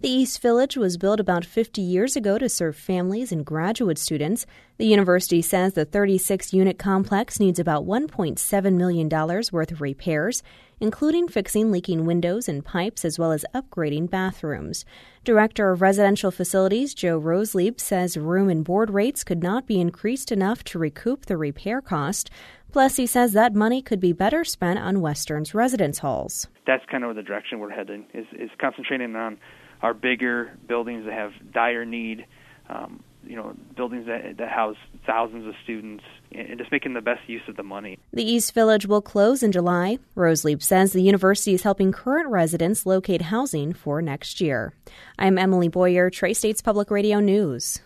The East Village was built about 50 years ago to serve families and graduate students. The university says the 36-unit complex needs about $1.7 million worth of repairs, including fixing leaking windows and pipes as well as upgrading bathrooms. Director of Residential Facilities Joe Roselieb says room and board rates could not be increased enough to recoup the repair cost. Plus, he says that money could be better spent on Western's residence halls. That's kind of the direction we're heading, is concentrating on our bigger buildings that have dire need, buildings that house thousands of students, and just making the best use of the money. The East Village will close in July. Roselieb says the university is helping current residents locate housing for next year. I'm Emily Boyer, Tri-States Public Radio News.